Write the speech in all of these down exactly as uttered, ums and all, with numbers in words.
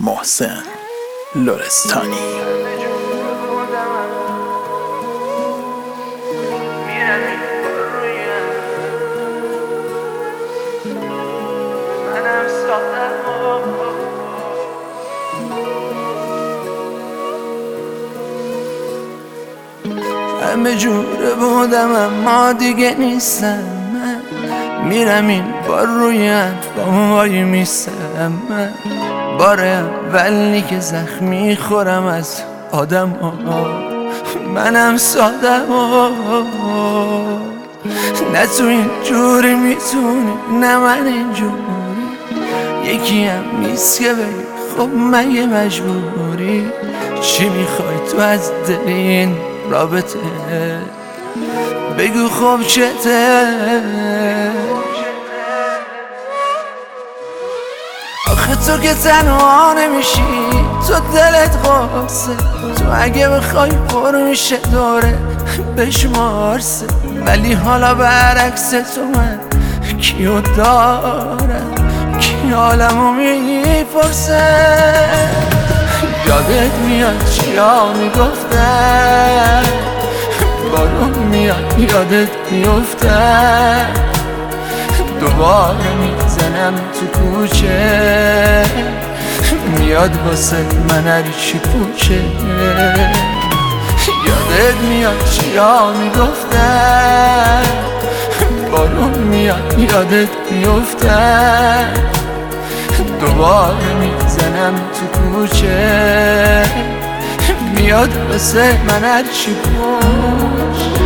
محسن لرستانی. همه جوره بودم اما دیگه نیستم. من میرم این بار روی با وای میستم. من بار اولی که زخمی خورم از آدم ها. منم سادم ها. نه تو این جوری میتونی نه من این جوری. یکی هم نیست که بگی خب مگه مجبوری. چی میخوای تو از دل این رابطه؟ بگو خب چته؟ آخه تو که تنها نمیشی، تو دلت قاسه. تو اگه بخوای پر میشه دوره بشمارسه. ولی حالا برعکس تو من کیو دارم، کی حالمو میپرسه. یادت میاد چیا میگفتن، بارون میاد یادت میفتن. دوباره میزنم تو کوچه، میاد واسه من هرچی پوچه. یادت میاد چیا میگفتن، بارون میاد یادت میفتن. دوباره میزنم تو کوچه، میاد واسه من هرچی پوچه.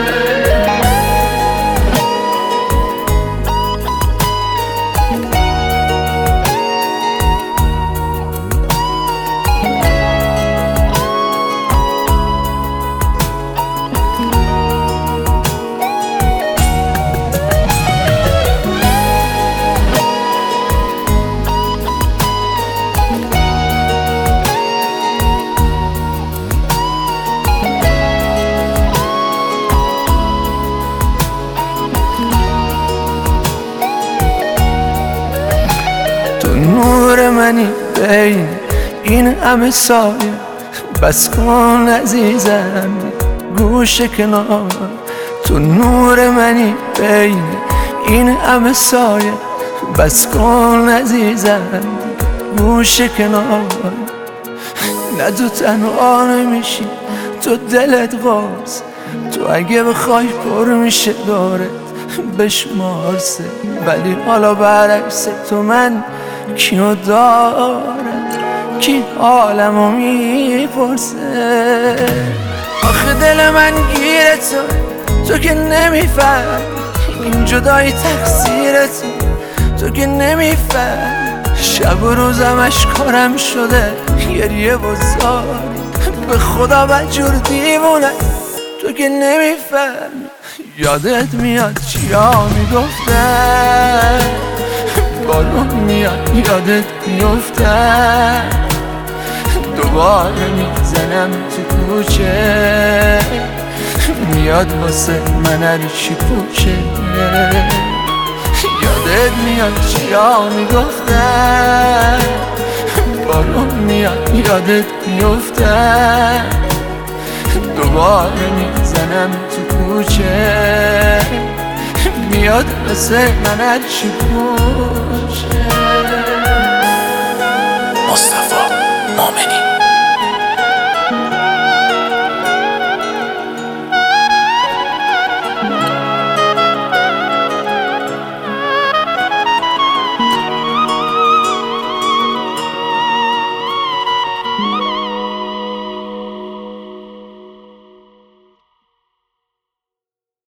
نور منی بین این همه سایه، بس کن عزیزم گوش کنار. تو نور منی بین این همه سایه، بس کن عزیزم گوش کنار. نه تو تنها نمیشی، تو دلت قاس. تو اگه بخوای پر میشه دارت بشمارسه. ولی حالا برعکس تو من کیو دارم، کی حالمو میپرسه. آخه دل من گیره تو، تو که نمیفهم این جدایی تقصیر تو، تو که نمیفهم. شب و روزم اشکارم شده گریه و زاری. به خدا بدجور دیوونه تو که نمیفهم. یادت میاد چیا میگفتن، بارون میاد یادت میفتن. دوباره میزنم تو کوچه، میاد واسه من هرچی پوچه. یادت میاد چیا میگفتن، بارون میاد یادت میفتن. دوباره میزنم تو کوچه، میاد واسه من هرچی پوچه. مصطفی مؤمنی.